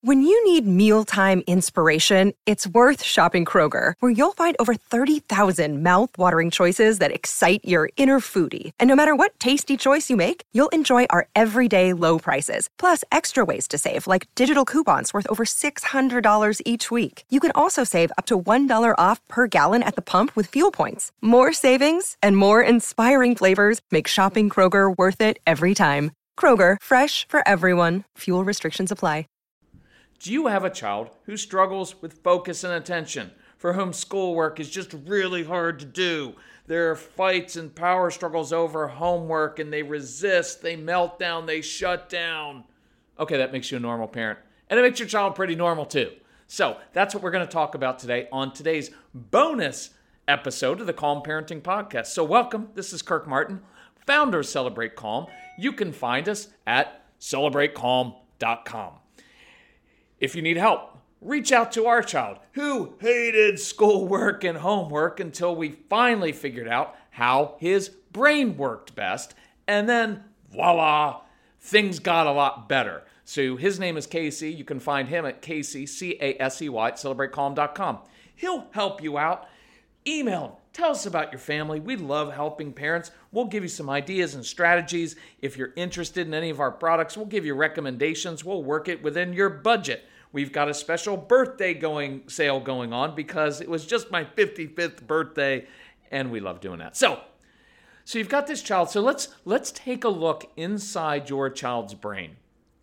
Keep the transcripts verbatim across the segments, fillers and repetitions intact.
When you need mealtime inspiration, it's worth shopping Kroger, where you'll find over thirty thousand mouth-watering choices that excite your inner foodie. And no matter what tasty choice you make, you'll enjoy our everyday low prices, plus extra ways to save, like digital coupons worth over six hundred dollars each week. You can also save up to one dollar off per gallon at the pump with fuel points. More savings and more inspiring flavors make shopping Kroger worth it every time. Kroger, fresh for everyone. Fuel restrictions apply. Do you have a child who struggles with focus and attention, for whom schoolwork is just really hard to do? There are fights and power struggles over homework, and they resist, they melt down, they shut down. Okay, that makes you a normal parent. And it makes your child pretty normal too. So that's what we're going to talk about today on today's bonus episode of the Calm Parenting Podcast. So welcome, this is Kirk Martin, founder of Celebrate Calm. You can find us at celebrate calm dot com. If you need help, reach out to our child who hated schoolwork and homework until we finally figured out how his brain worked best. And then, voila, things got a lot better. So his name is Casey. You can find him at Casey, C A S E Y, at celebrate calm dot com. He'll help you out. Email him. Tell us about your family. We love helping parents. We'll give you some ideas and strategies. If you're interested in any of our products, we'll give you recommendations. We'll work it within your budget. We've got a special birthday going sale going on because it was just my fifty-fifth birthday, and we love doing that. So, so you've got this child. So let's let's take a look inside your child's brain.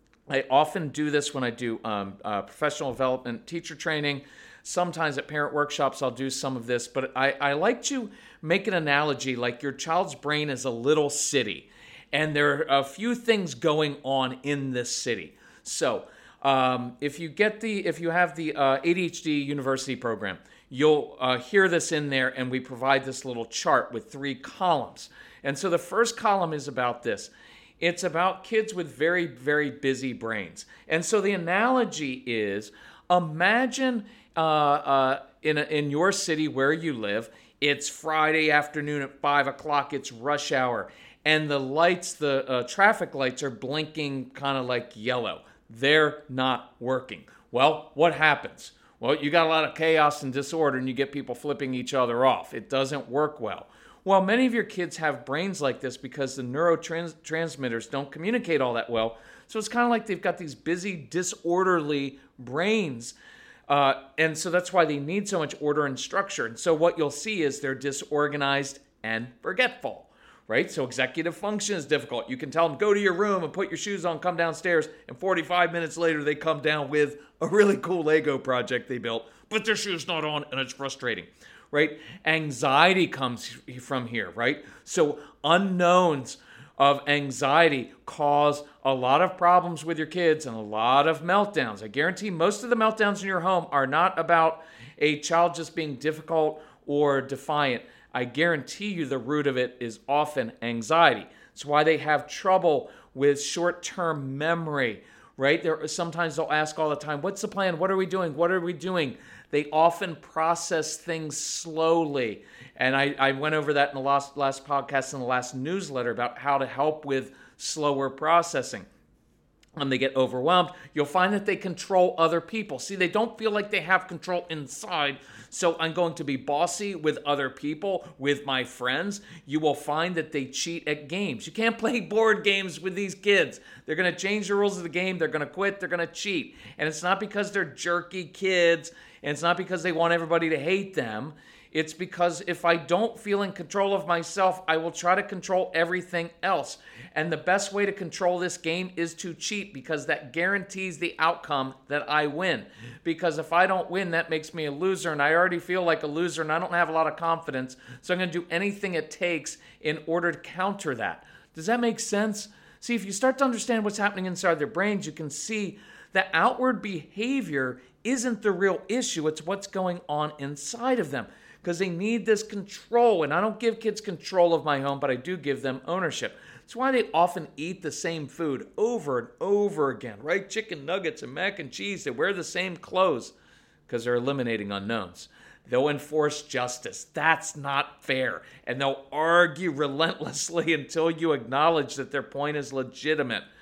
I often do this when I do um, uh, professional development, teacher training. Sometimes at parent workshops, I'll do some of this, but I, I like to make an analogy like your child's brain is a little city, and there are a few things going on in this city. So, Um, if you get the, if you have the uh, A D H D University program, you'll uh, hear this in there, and we provide this little chart with three columns. And so the first column is about this. It's about kids with very, very busy brains. And so the analogy is, imagine uh, uh, in a, in your city where you live, it's Friday afternoon at five o'clock, it's rush hour, and the lights, the uh, traffic lights are blinking kind of like yellow. They're not working. Well, what happens? Well, you got a lot of chaos and disorder, and you get people flipping each other off. It doesn't work well. Well, many of your kids have brains like this because the neurotransmitters don't communicate all that well. So it's kind of like they've got these busy, disorderly brains. Uh, and so that's why they need so much order and structure. And so what you'll see is they're disorganized and forgetful. Right? So executive function is difficult. You can tell them, go to your room and put your shoes on, come downstairs, and forty-five minutes later they come down with a really cool Lego project they built, but their shoe's not on, and it's frustrating, right? Anxiety comes from here, right? So unknowns of anxiety cause a lot of problems with your kids and a lot of meltdowns. I guarantee most of the meltdowns in your home are not about a child just being difficult or defiant. I guarantee you the root of it is often anxiety. It's why they have trouble with short-term memory, right? There, sometimes they'll ask all the time, what's the plan? What are we doing? What are we doing? They often process things slowly. And I, I went over that in the last, last podcast and the last newsletter about how to help with slower processing. When they get overwhelmed, you'll find that they control other people. See, they don't feel like they have control inside. So I'm going to be bossy with other people, with my friends. You will find that they cheat at games. You can't play board games with these kids. They're going to change the rules of the game. They're going to quit. They're going to cheat. And it's not because they're jerky kids. And it's not because they want everybody to hate them. It's because if I don't feel in control of myself, I will try to control everything else. And the best way to control this game is to cheat, because that guarantees the outcome that I win. Because if I don't win, that makes me a loser, and I already feel like a loser, and I don't have a lot of confidence. So I'm going to do anything it takes in order to counter that. Does that make sense? See, if you start to understand what's happening inside their brains, you can see that outward behavior isn't the real issue. It's what's going on inside of them. Because they need this control. And I don't give kids control of my home, but I do give them ownership. That's why they often eat the same food over and over again, right? Chicken nuggets and mac and cheese. They wear the same clothes because they're eliminating unknowns. They'll enforce justice. That's not fair. And they'll argue relentlessly until you acknowledge that their point is legitimate.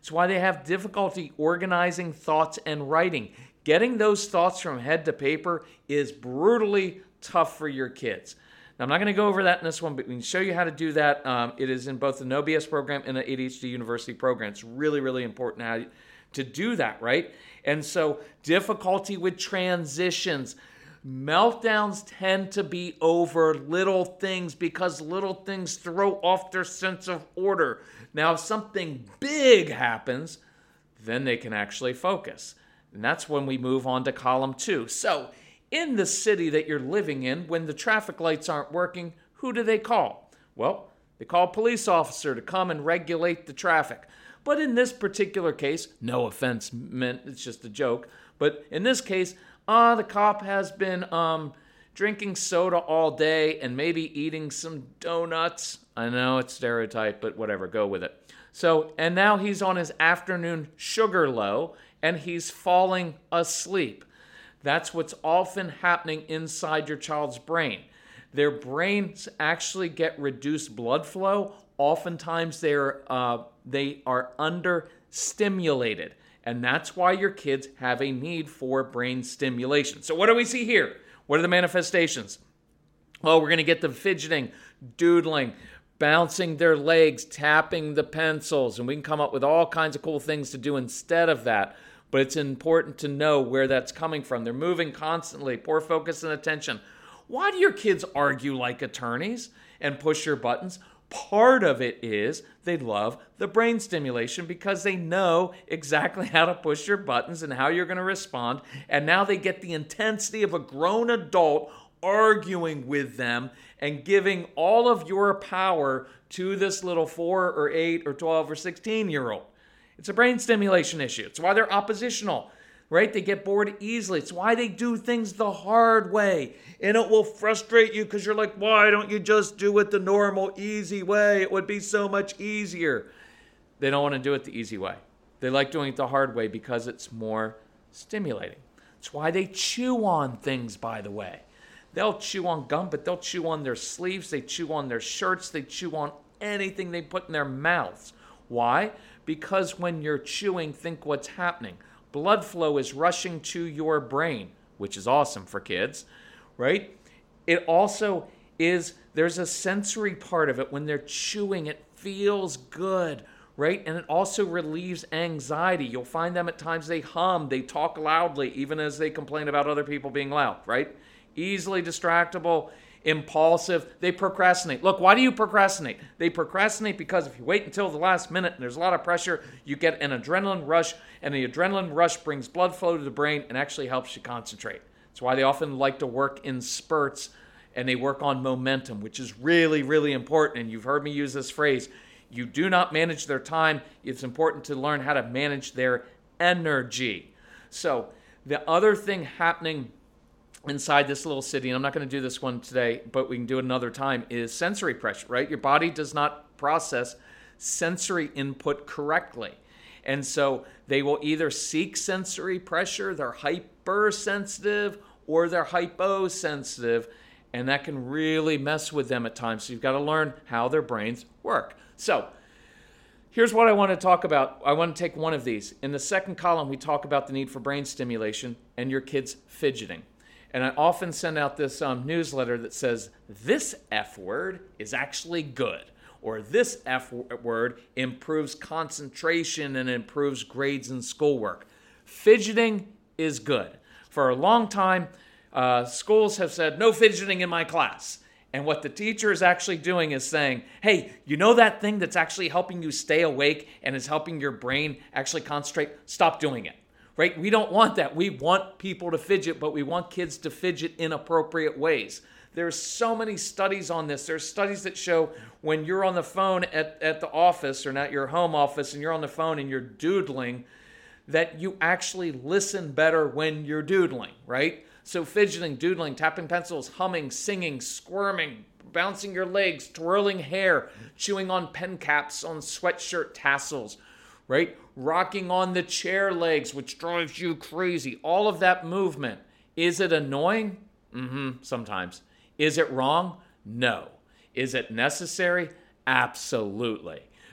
It's why they have difficulty organizing thoughts and writing. Getting those thoughts from head to paper is brutally tough for your kids. Now, I'm not going to go over that in this one, but we can show you how to do that. Um, it is in both the No B S program and the A D H D University program. It's really, really important how to do that, right? And so difficulty with transitions. Meltdowns tend to be over little things because little things throw off their sense of order. Now, if something big happens, then they can actually focus. And that's when we move on to column two. So, in the city that you're living in, when the traffic lights aren't working, who do they call? Well, they call a police officer to come and regulate the traffic. But in this particular case, no offense meant, it's just a joke, but in this case, ah, uh, the cop has been um, drinking soda all day and maybe eating some donuts. I know it's stereotype, but whatever, go with it. So, and now he's on his afternoon sugar low and he's falling asleep. That's what's often happening inside your child's brain. Their brains actually get reduced blood flow. Oftentimes they're, uh, they are understimulated. And that's why your kids have a need for brain stimulation. So what do we see here? What are the manifestations? Well, we're going to get them fidgeting, doodling, bouncing their legs, tapping the pencils, and we can come up with all kinds of cool things to do instead of that. But it's important to know where that's coming from. They're moving constantly, poor focus and attention. Why do your kids argue like attorneys and push your buttons? Part of it is they love the brain stimulation because they know exactly how to push your buttons and how you're going to respond. And now they get the intensity of a grown adult arguing with them and giving all of your power to this little four or eight or twelve or sixteen year old. It's a brain stimulation issue. It's why they're oppositional, right? They get bored easily. It's why they do things the hard way. And it will frustrate you because you're like, why don't you just do it the normal, easy way? It would be so much easier. They don't want to do it the easy way. They like doing it the hard way because it's more stimulating. It's why they chew on things, by the way. They'll chew on gum, but they'll chew on their sleeves. They chew on their shirts. They chew on anything they put in their mouths. Why? Because when you're chewing, think what's happening. Blood flow is rushing to your brain, which is awesome for kids, right? It also is, there's a sensory part of it. When they're chewing, it feels good, right? And it also relieves anxiety. You'll find them at times they hum, they talk loudly, even as they complain about other people being loud, right? Easily distractible, impulsive, they procrastinate. Look, why do you procrastinate? They procrastinate because if you wait until the last minute and there's a lot of pressure, you get an adrenaline rush, and the adrenaline rush brings blood flow to the brain and actually helps you concentrate. That's why they often like to work in spurts, and they work on momentum, which is really, really important. And you've heard me use this phrase. You do not manage their time. It's important to learn how to manage their energy. So the other thing happening inside this little city, and I'm not going to do this one today, but we can do it another time, is sensory pressure, right? Your body does not process sensory input correctly. And so they will either seek sensory pressure, they're hypersensitive, or they're hyposensitive, and that can really mess with them at times. So you've got to learn how their brains work. So here's what I want to talk about. I want to take one of these. In the second column, we talk about the need for brain stimulation and your kids fidgeting. And I often send out this um, newsletter that says, this F word is actually good, or this F word improves concentration and improves grades in schoolwork. Fidgeting is good. For a long time, uh, schools have said, no fidgeting in my class. And what the teacher is actually doing is saying, hey, you know that thing that's actually helping you stay awake and is helping your brain actually concentrate? Stop doing it. Right? We don't want that. We want people to fidget, but we want kids to fidget in appropriate ways. There's so many studies on this. There's studies that show when you're on the phone at, at the office or not your home office and you're on the phone and you're doodling, that you actually listen better when you're doodling, right? So fidgeting, doodling, tapping pencils, humming, singing, squirming, bouncing your legs, twirling hair, chewing on pen caps, on sweatshirt tassels, right? Rocking on the chair legs, which drives you crazy. All of that movement. Is it annoying? Mm-hmm, sometimes. Is it wrong? No. Is it necessary? Absolutely.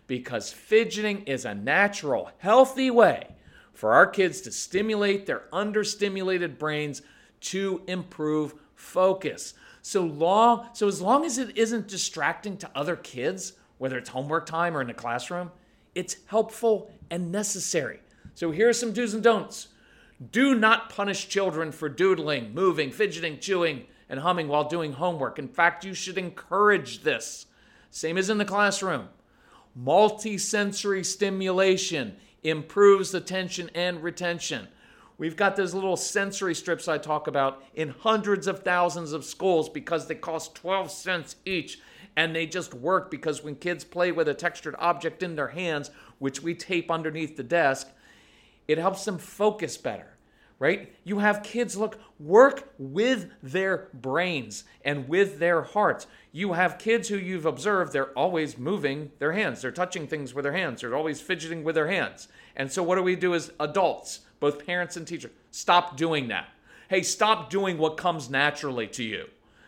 because fidgeting is a natural, healthy way for our kids to stimulate their understimulated brains to improve focus. So long, so as long as it isn't distracting to other kids, whether it's homework time or in the classroom, it's helpful and necessary. So here are some do's and don'ts. Do not punish children for doodling, moving, fidgeting, chewing, and humming while doing homework. In fact, you should encourage this. Same as in the classroom. Multisensory stimulation improves attention and retention. We've got those little sensory strips I talk about in hundreds of thousands of schools because they cost twelve cents each, and they just work because when kids play with a textured object in their hands, which we tape underneath the desk, it helps them focus better. Right? You have kids, look, work with their brains and with their hearts. You have kids who you've observed, they're always moving their hands. They're touching things with their hands. They're always fidgeting with their hands. And so what do we do as adults, both parents and teachers? Stop doing that. Hey, stop doing what comes naturally to you.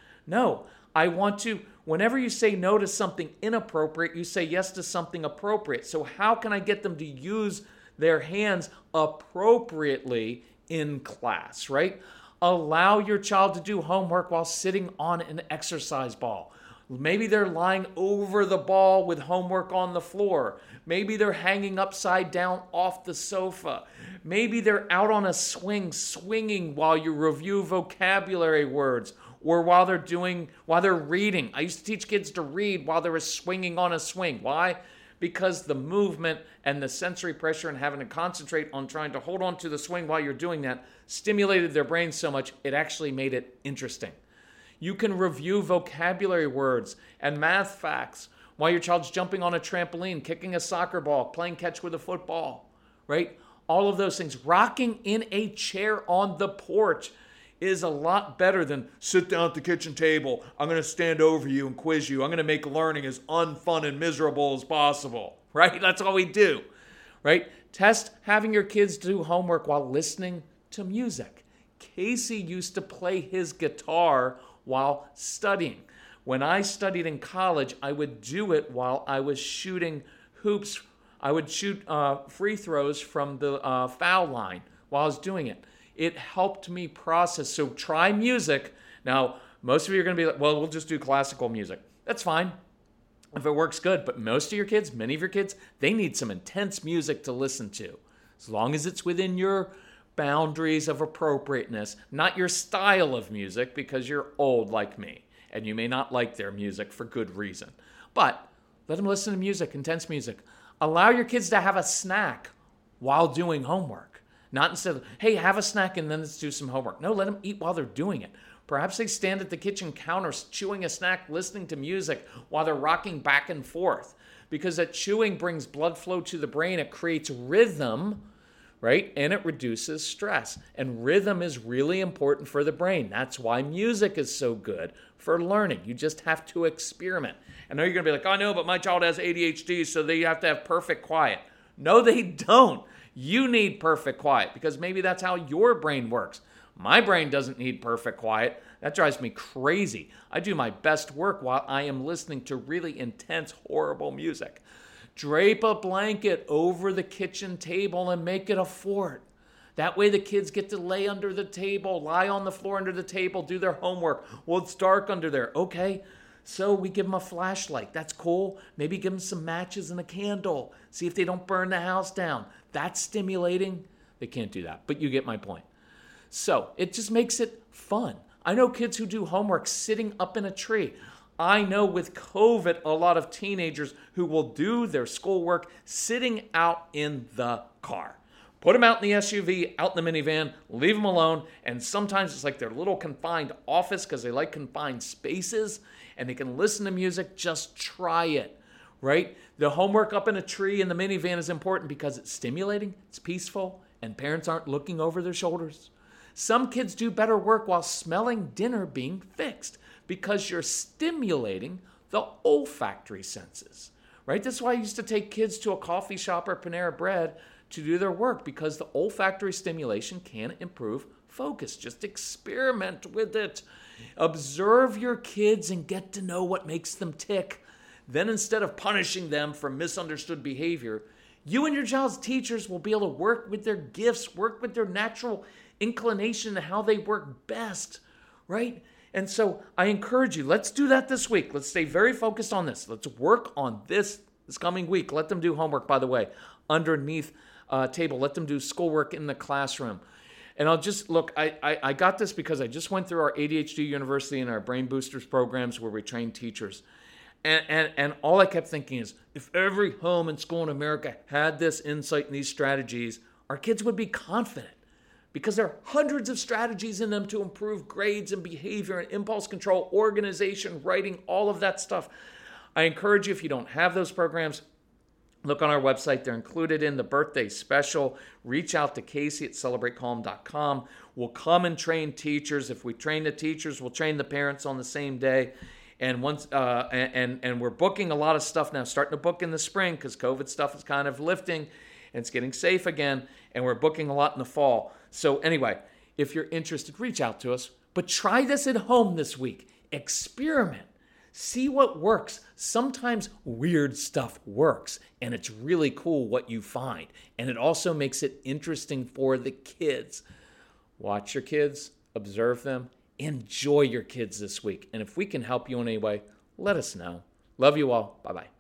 No, I want to, whenever you say no to something inappropriate, you say yes to something appropriate. So how can I get them to use their hands appropriately in class, right? Allow your child to do homework while sitting on an exercise ball. Maybe they're lying over the ball with homework on the floor. Maybe they're hanging upside down off the sofa. Maybe they're out on a swing, swinging while you review vocabulary words, or while they're doing, while they're reading. I used to teach kids to read while they were swinging on a swing. Why? Because the movement and the sensory pressure and having to concentrate on trying to hold on to the swing while you're doing that stimulated their brains so much, it actually made it interesting. You can review vocabulary words and math facts while your child's jumping on a trampoline, kicking a soccer ball, playing catch with a football, right? All of those things. Rocking in a chair on the porch is a lot better than sit down at the kitchen table. I'm going to stand over you and quiz you. I'm going to make learning as unfun and miserable as possible, right? That's all we do, right? Test having your kids do homework while listening to music. Casey used to play his guitar while studying. When I studied in college, I would do it while I was shooting hoops. I would shoot uh, free throws from the uh, foul line while I was doing it. It helped me process. So try music. Now, most of you are going to be like, well, we'll just do classical music. That's fine if it works good. But most of your kids, many of your kids, they need some intense music to listen to. As long as it's within your boundaries of appropriateness, not your style of music, because you're old like me and you may not like their music for good reason. But let them listen to music, intense music. Allow your kids to have a snack while doing homework. Not instead of, hey, have a snack and then let's do some homework. No, let them eat while they're doing it. Perhaps they stand at the kitchen counter chewing a snack, listening to music while they're rocking back and forth. Because that chewing brings blood flow to the brain. It creates rhythm, right? And it reduces stress. And rhythm is really important for the brain. That's why music is so good for learning. You just have to experiment. I know you're going to be like, oh, no, but my child has A D H D, so they have to have perfect quiet. No, they don't. You need perfect quiet because maybe that's how your brain works. My brain doesn't need perfect quiet. That drives me crazy. I do my best work while I am listening to really intense, horrible music. Drape a blanket over the kitchen table and make it a fort. That way the kids get to lay under the table, lie on the floor under the table, do their homework. Well, it's dark under there. Okay. So we give them a flashlight. That's cool. Maybe give them some matches and a candle. See if they don't burn the house down. That's stimulating. They can't do that, but you get my point. So it just makes it fun. I know kids who do homework sitting up in a tree. I know with COVID, a lot of teenagers who will do their schoolwork sitting out in the car. Put them out in the S U V, out in the minivan, leave them alone, and sometimes it's like their little confined office because they like confined spaces, and they can listen to music. Just try it, right? The homework up in a tree in the minivan is important because it's stimulating, it's peaceful, and parents aren't looking over their shoulders. Some kids do better work while smelling dinner being fixed because you're stimulating the olfactory senses, right? That's why I used to take kids to a coffee shop or Panera Bread to do their work because the olfactory stimulation can improve focus. Just experiment with it. Observe your kids and get to know what makes them tick. Then instead of punishing them for misunderstood behavior, you and your child's teachers will be able to work with their gifts, work with their natural inclination and how they work best, right? And so I encourage you, let's do that this week. Let's stay very focused on this. Let's work on this this coming week. Let them do homework, by the way, underneath uh, table. Let them do schoolwork in the classroom. And I'll just, look, I, I, I got this because I just went through our A D H D University and our Brain Boosters programs where we train teachers. And, and, and all I kept thinking is, if every home and school in America had this insight and these strategies, our kids would be confident. Because there are hundreds of strategies in them to improve grades and behavior and impulse control, organization, writing, all of that stuff. I encourage you, if you don't have those programs, look on our website. They're included in the birthday special. Reach out to Casey at celebrate calm dot com. We'll come and train teachers. If we train the teachers, we'll train the parents on the same day. And once uh, and, and we're booking a lot of stuff now, starting to book in the spring because COVID stuff is kind of lifting and it's getting safe again. And we're booking a lot in the fall. So anyway, if you're interested, reach out to us. But try this at home this week. Experiment. See what works. Sometimes weird stuff works, and it's really cool what you find. And it also makes it interesting for the kids. Watch your kids, observe them, enjoy your kids this week. And if we can help you in any way, let us know. Love you all. Bye-bye.